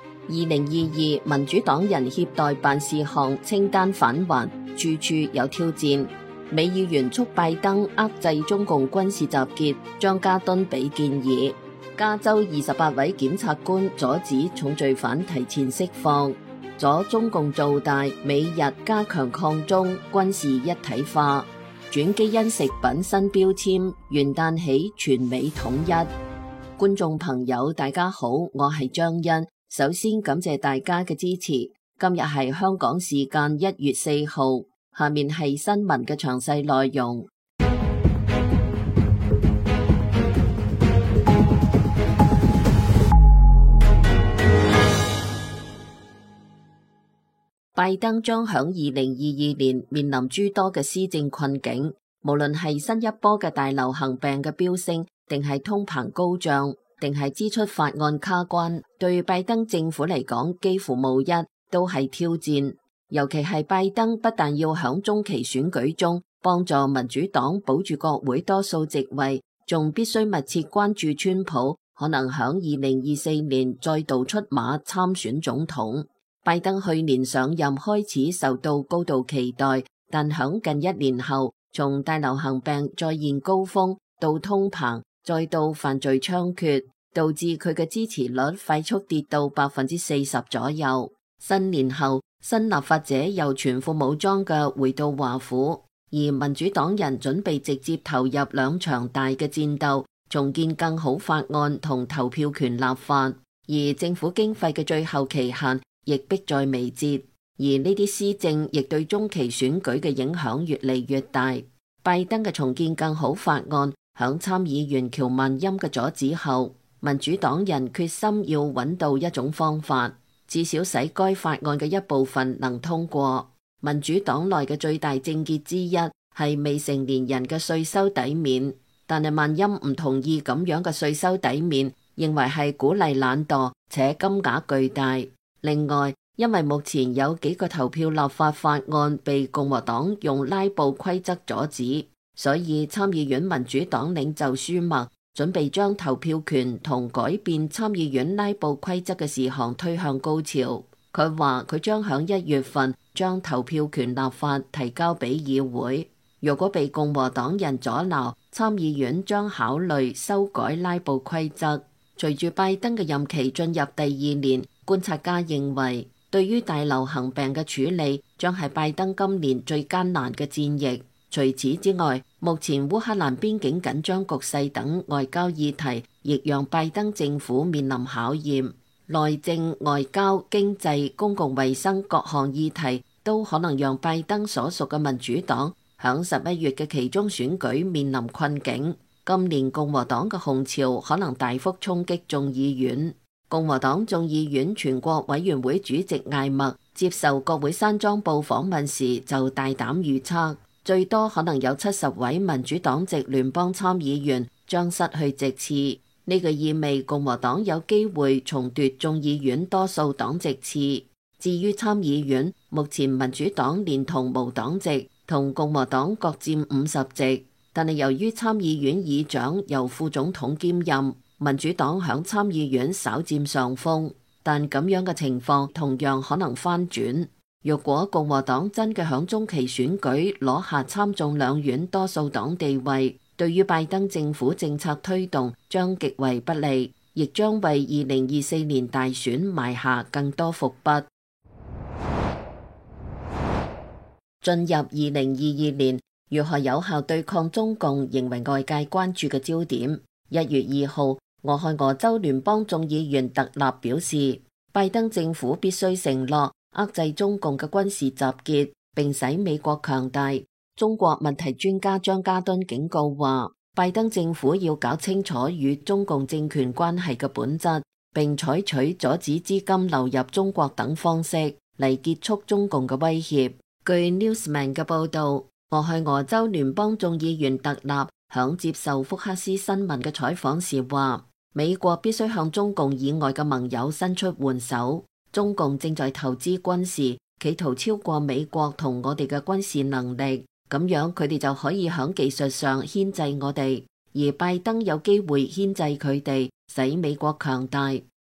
2022民主黨人協代辦事項清單返還，處處有挑戰。美議員促拜登遏制中共軍事集結，張家敦俾建議。加州28位檢察官阻止重罪犯提前釋放。阻中共做大，美日加強抗中，軍事一體化。轉基因食品新標籤，元旦起全美統一。觀眾朋友大家好，我係張欣。首先感謝大家嘅支持。今日係香港時間1月4號，下面係新聞嘅詳細內容。拜登將響2022年面臨諸多嘅施政困境，無論係新一波嘅大流行病嘅飆升，定係通膨高漲，定係支出法案卡關，對拜登政府嚟講幾乎無一都係挑戰。尤其係拜登不但要響中期選舉中幫助民主黨保住國會多數席位，仲必須密切關注川普可能響2024年再度出馬參選總統。拜登去年上任開始受到高度期待，但響近1年後，從大流行病再現高峰到通膨，再到犯罪猖獗，導致佢嘅支持率快速跌到40%左右。新年後，新立法者又全副武裝嘅回到華府，而民主黨人準備直接投入2場大嘅戰鬥，重建更好法案同投票權立法，而政府經費嘅最後期限亦迫在眉睫，而呢啲施政亦對中期選舉嘅影響越嚟越大。拜登嘅重建更好法案響參議員喬萬欽嘅阻止後，民主黨人決心要揾到一種方法，至少使該法案嘅一部分能通過。民主黨內嘅最大症結之一係未成年人嘅稅收抵免，但係萬欽唔同意咁樣嘅稅收抵免，認為係鼓勵懶惰且金額巨大。另外，因為目前有幾個投票立法法案被共和黨用拉布規則阻止，所以參議院民主黨領袖舒默準備將投票權同改變參議院拉布規則嘅事項推向高潮。佢話佢將響1月份將投票權立法提交俾議會，如果被共和黨人阻撓，參議院將考慮修改拉布規則。隨住拜登嘅任期進入第2年，觀察家認為，對於大流行病嘅處理將係拜登今年最艱難嘅戰役。除此之外，目前烏克蘭邊境緊張局勢等外交議題，亦讓拜登政府面臨考驗。內政、外交、經濟、公共衛生各項議題都可能讓拜登所屬嘅民主黨響11月嘅期中選舉面臨困境。今年共和黨嘅紅潮可能大幅衝擊眾議院。共和黨眾議院全國委員會主席艾默接受國會山莊報訪問時就大膽預測，最多可能有70位民主黨籍聯邦參議員將失去席次。呢個意味共和黨有機會重奪眾議院多數黨席次。至於參議院，目前民主黨連同無黨籍同共和黨各佔50席，但係由於參議院議長由副總統兼任，民主黨響參議院稍佔上風，但咁樣嘅情況同樣可能翻轉。若果共和黨真嘅響中期選舉攞下參眾兩院多數黨地位，對於拜登政府政策推動將極為不利，亦將為2024年大選埋下更多伏筆。進入2022年，如何有效對抗中共仍為外界關注嘅焦點。1月2號，俄亥俄州聯邦眾議員特納表示，拜登政府必須承諾遏制中共嘅軍事集結，並使美國強大。中國問題專家張家敦警告話，拜登政府要搞清楚與中共政權關係嘅本質，並採取阻止資金流入中國等方式嚟結束中共嘅威脅。據 Newsman 嘅報道，俄亥俄州聯邦眾議員特納響接受福克斯新聞嘅採訪時話，美國必須向中共以外嘅盟友伸出援手。中共正在投資軍事，企圖超過美國同我哋嘅軍事能力，咁樣佢哋就可以響技術上牽制我哋，而拜登有機會牽制佢哋，使美國強大。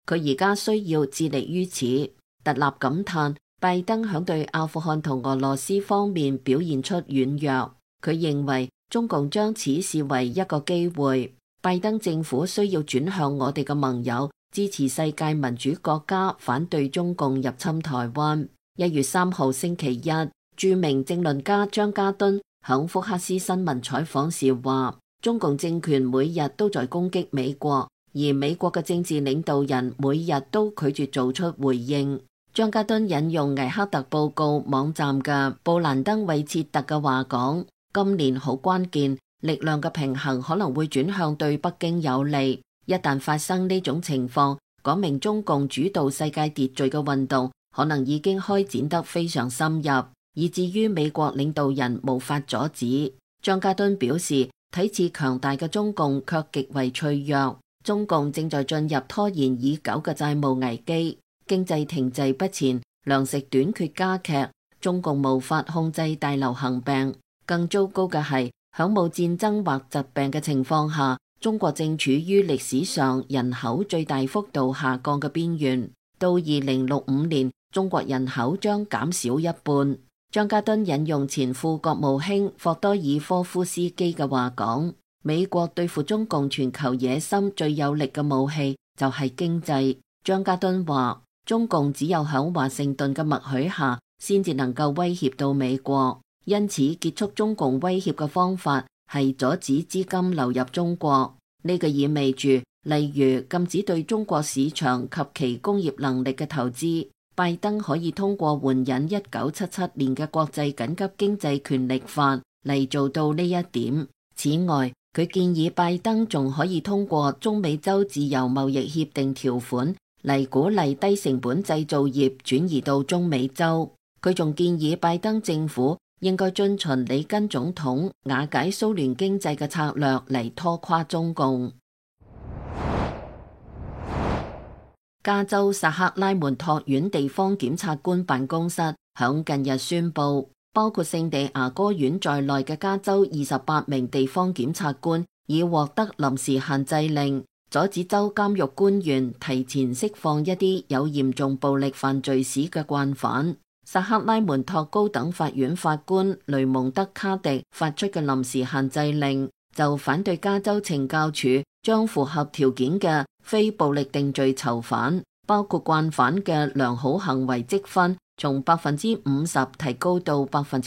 佢而家需要致力於此。特納感嘆，拜登響對阿富汗同俄羅斯方面表現出軟弱。佢認為中共將此視為一個機會。拜登政府需要轉向我哋嘅盟友，支持世界民主國家反對中共入侵台灣。1月3號星期一，著名政論家張家敦響福克斯新聞採訪時話，中共政權每日都在攻擊美國，而美國嘅政治領導人每日都拒絕做出回應。張家敦引用魏克特報告網站嘅布蘭登韋切特嘅話講，今年好關鍵，力量嘅平衡可能會轉向對北京有利。一旦發生呢種情況，講明中共主導世界秩序嘅運動可能已經開展得非常深入，以至於美國領導人無法阻止。張家敦表示，體制強大嘅中共卻極為脆弱，中共正在進入拖延已久嘅債務危機。經濟停滯不前，糧食短缺加劇，中共無法控制大流行病。更糟糕嘅係，響冇戰爭或疾病嘅情況下，中國正處於歷史上人口最大幅度下降嘅邊緣。到2065年，中國人口將減少一半。張家敦引用前副國務卿霍多爾科夫斯基嘅話講，美國對付中共全球野心最有力嘅武器就係經濟。張家敦話，中共只有響華盛頓嘅默許下，先至能夠威脅到美國。因此，結束中共威脅嘅方法係阻止資金流入中國。呢個意味住，例如禁止對中國市場及其工業能力嘅投資。拜登可以通過援引1977年嘅國際緊急經濟權力法嚟做到呢一點。此外，佢建議拜登仲可以通過中美洲自由貿易協定條款嚟鼓勵低成本製造業轉移到中美洲。佢仲建議拜登政府應該遵循里根總統瓦解蘇聯經濟嘅策略嚟拖垮中共。加州薩克拉門托縣地方檢察官辦公室響近日宣布，包括聖地牙哥縣在內嘅加州28名地方檢察官已獲得臨時限制令，阻止州監獄官員提前釋放一啲有嚴重暴力犯罪史嘅慣犯。薩克拉門托高等法院法官雷蒙德卡迪發出嘅臨時限制令，就反對加州懲教署將符合條件嘅非暴力定罪囚犯，包括慣犯嘅良好行為積分從50%提高到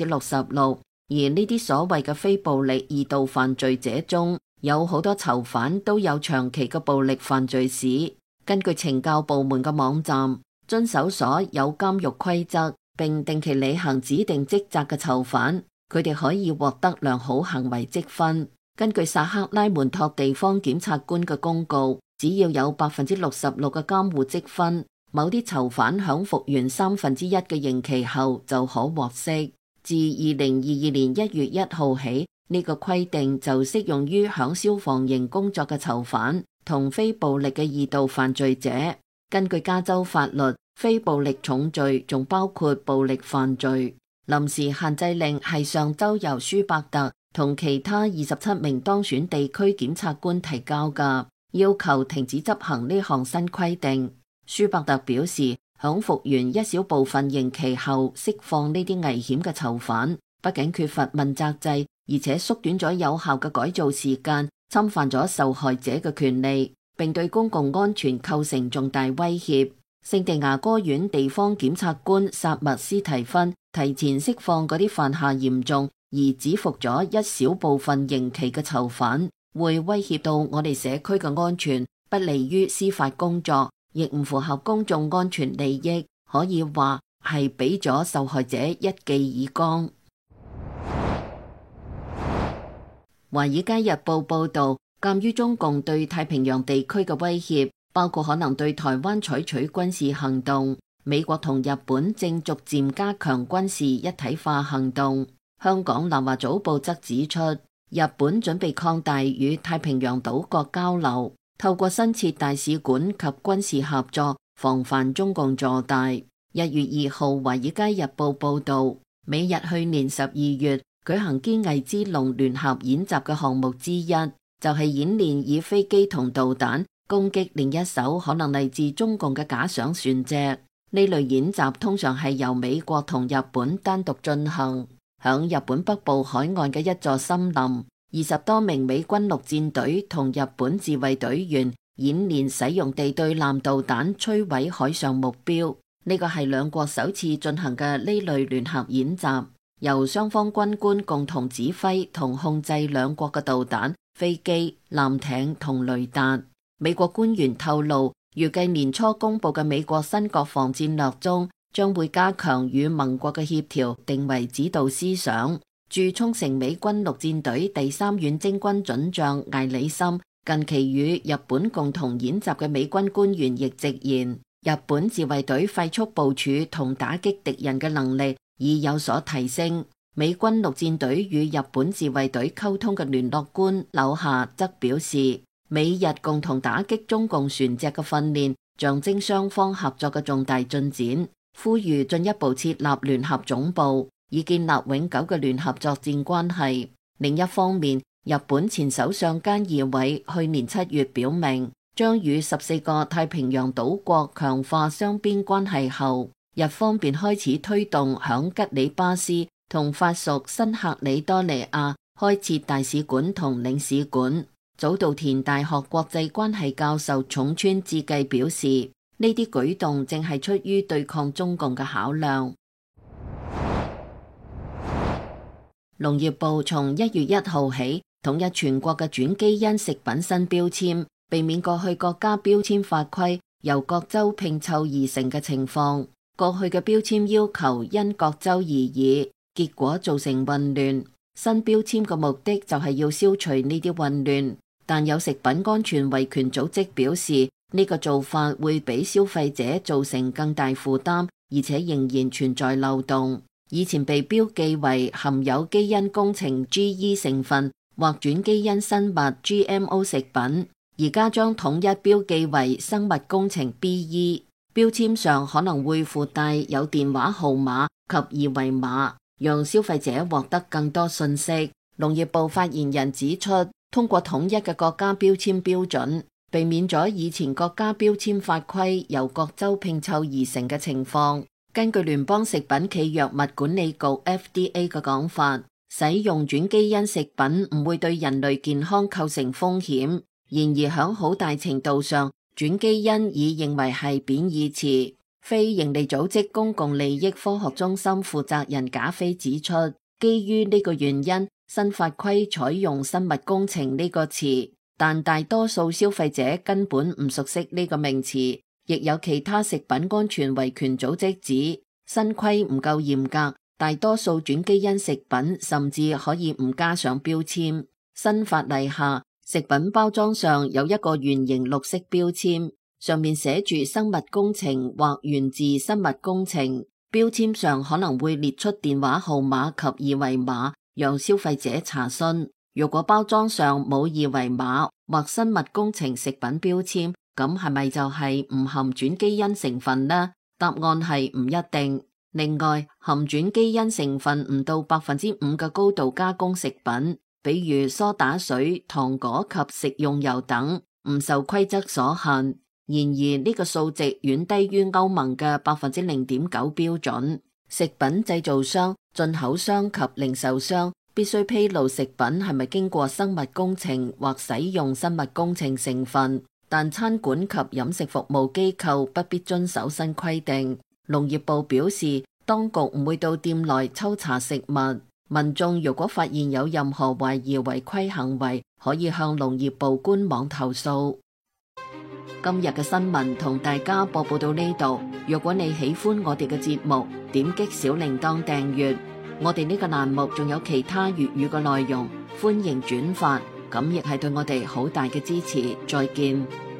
66%，而呢啲所謂嘅非暴力二度犯罪者中，有好多囚犯都有長期嘅暴力犯罪史。根據懲教部門嘅網站，遵守所有監獄規則並定期履行指定職責嘅囚犯，佢哋可以獲得良好行為積分。根據薩克拉門托地方檢察官嘅公告，只要有66%嘅監護積分，某啲囚犯響服完1/3嘅刑期後就可獲釋。自2022年1月1號起，呢個規定就適用於響消防營工作嘅囚犯同非暴力嘅二度犯罪者。根據加州法律，非暴力重罪仲包括暴力犯罪。臨時限制令係上週由舒伯特同其他27名當選地區檢察官提交嘅，要求停止執行呢項新規定。舒伯特表示，響服完一小部分刑期後釋放呢啲危險嘅囚犯，不僅缺乏問責制，而且縮短咗有效嘅改造時間，侵犯咗受害者嘅權利，並對公共安全構成重大威脅。聖地牙哥縣地方檢察官薩默斯提芬提前釋放嗰啲犯下嚴重而只服咗一小部分刑期嘅囚犯，會威脅到我哋社區嘅安全，不利於司法工作，亦唔符合公眾安全利益，可以話係俾咗受害者一記耳光。華爾街日報報道，鑒於中共對太平洋地區嘅威脅，包括可能對台灣採取軍事行動，美國同日本正逐漸加強軍事一體化行動。香港南華早報則指出，日本準備擴大與太平洋島國交流，透過新設大使館及軍事合作，防範中共坐大。1月2號，華爾街日報報道，美日去年12月舉行堅毅之龍聯合演習嘅項目之一，就係演練以飛機同導彈攻擊另一艘可能嚟自中共嘅假想船隻。呢類演習通常係由美國同日本單獨進行。響日本北部海岸嘅一座森林，20多名美軍陸戰隊同日本自衛隊員演練使用地對艦導彈摧毀海上目標。呢個係兩國首次進行嘅呢類聯合演習，由雙方軍官共同指揮同控制兩國嘅導彈、飛機、艦艇同雷達。美國官員透露，預計年初公布嘅美國新國防戰略中，將會加強與盟國嘅協調，定為指導思想。駐沖繩美軍陸戰隊第3遠征軍准將艾里森近期與日本共同演習嘅美軍官員亦直言，日本自衛隊快速部署同打擊敵人嘅能力已有所提升。美軍陸戰隊與日本自衛隊溝通嘅聯絡官柳下則表示，美日共同打擊中共船隻嘅訓練象徵雙方合作嘅重大進展，呼籲進一步設立聯合總部，以建立永久嘅聯合作戰關係。另一方面，日本前首相菅義偉去年7月表明，將與14個太平洋島國強化雙邊關係後，日方便開始推動響吉里巴斯同法屬新喀里多尼亞開設大使館同領事館。早稻田大學國際關係教授重村智繼表示，呢啲舉動正係出於對抗中共嘅考量。農業部從1月1號起統一全國嘅轉基因食品新標籤，避免過去國家標籤法規由各州拼湊而成嘅情況。過去嘅標籤要求因各州而異，結果造成混亂。新標籤嘅目的就係要消除呢啲混亂。但有食品安全維權組織表示，呢個做法會俾消費者造成更大負擔，而且仍然存在漏洞。以前被標記為含有基因工程 GE 成分或轉基因生物 GMO 食品，而家將統一標記為生物工程 BE。標籤上可能會附帶有電話號碼及二維碼，讓消費者獲得更多信息。農業部發言人指出，通過統一嘅國家標籤標準，避免咗以前國家標籤法規由各州拼湊而成嘅情況。根據聯邦食品暨藥物管理局 FDA 嘅講法，使用轉基因食品唔會對人類健康構成風險。然而響好大程度上，轉基因已認為係貶義詞。非營利組織公共利益科學中心負責人賈菲指出，基於呢個原因，新法規採用生物工程呢個詞，但大多數消費者根本唔熟悉呢個名詞。亦有其他食品安全維權組織指，新規唔夠嚴格，大多數轉基因食品甚至可以唔加上標籤。新法例下，食品包裝上有一個圓形綠色標籤，上面寫住生物工程或源自生物工程。標籤上可能會列出電話號碼及二維碼，讓消費者查詢。如果包裝上冇二維碼或生物工程食品標籤，咁係咪就係唔含轉基因成分呢？答案係唔一定。另外，含轉基因成分唔到5%嘅高度加工食品，比如梳打水、糖果及食用油等，唔受規則所限。然而呢個數值遠低於歐盟嘅0.9%標準。食品製造商、進口商及零售商必須披露食品係咪經過生物工程或使用生物工程成分。但餐館及飲食服務機構不必遵守新規定。農業部表示，當局唔會到店內抽查食物。民眾如果發現有任何懷疑違規行為，可以向農業部官網投訴。今日嘅新聞同大家播報到呢度。如果你喜歡我哋嘅節目，點擊小鈴鐺訂閱。我哋呢個欄目仲有其他粵語嘅內容，歡迎轉發。咁亦係對我哋好大嘅支持。再見。